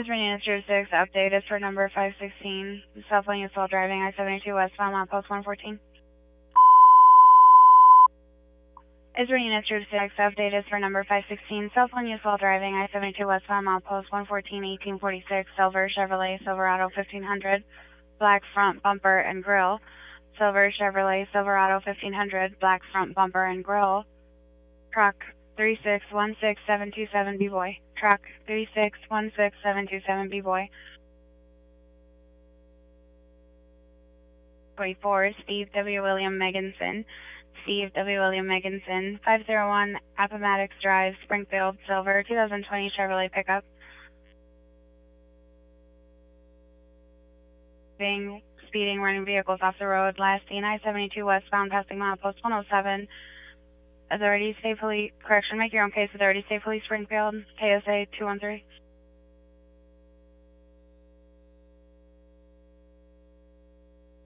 Israel Unit 06, update is for number 516, cell phone use while driving I-72 westbound, milepost 114. Israel Unit 06, update is for number 516, cell phone use while driving I-72 westbound, milepost 114, 1846, Silver Chevrolet Silverado 1500, black front bumper and grille. Silver Chevrolet Silverado 1500, black front bumper and grille. Truck 3616727 B-Boy. Truck 3616727 B-Boy. 44, Steve W. William Megginson. Steve W. William Megginson, 501 Appomattox Drive, Springfield, Silver, 2020 Chevrolet pickup. Speeding, running vehicles off the road. Last seen I-72 westbound, passing milepost 107. Authority State Police, correction, make your own case. Authority State Police, Springfield, KSA 213.